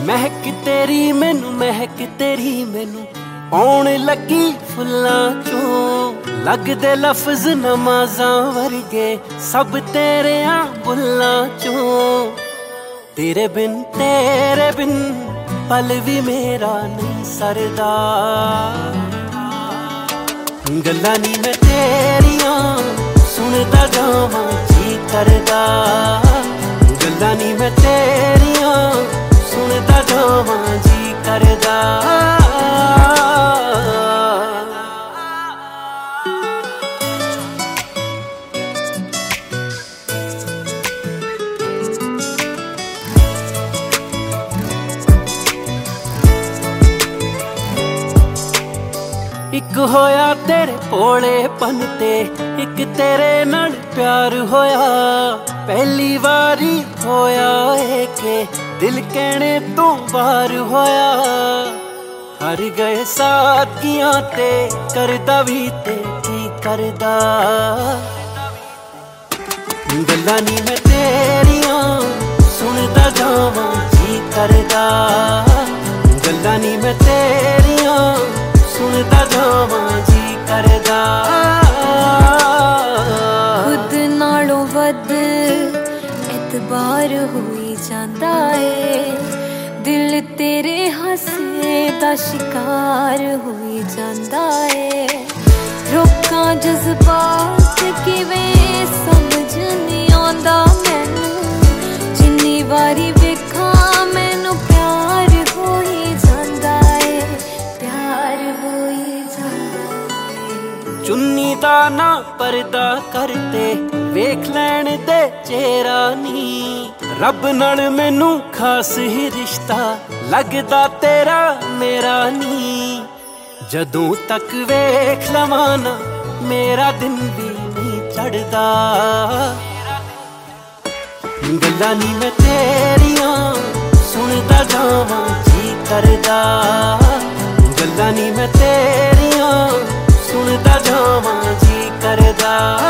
महक तेरी मैनू महक तेरी मैनू आउण लगी फुल्लां चों लगदे लफ्ज नमाज़ां वर्गे सब तेरियां बुल्लां चों तेरे बिन पल भी मेरा नहीं सरदा गल्लां नी मैं तेरियां सुनदा जावां जी करदा गल्लां नी मैं तेरियां सुनदा जावां जी करदा एक होया तेरे भोलेपन ते एक तेरे नाल प्यार होया पहली वारी होया है के दिल कहने तो बार होया हर गए साथियां ते करदा भी ते की करदा गल्लां नी मैं तेरियां सुनदा जावां जी करदा गल्लां नी मैं तेरियां सुनदा जावां जी करदा खुद नालों वध एतबार होई जांदा है दिल तेरे हासे दा शिकार होई जांदा है रोकां जज्बात किवें समझ नहीं आंदा मैनू जिन्नी वारी वेखां मैनू प्यार होई जांदा है प्यार होई जांदा है चुन्नी दा ना पर्दा करते वेख लैण दे चेहरा नी रब नाल मैनू खास ही रिश्ता लगदा तेरा मेरा नी जदों तक वेख लवां ना मेरा दिन भी नहीं चढ़दा गल्लां नी मैं तेरियां सुनदा जावां जी करदा गल्लां नी मैं तेरियां सुनदा जावां जी करदा।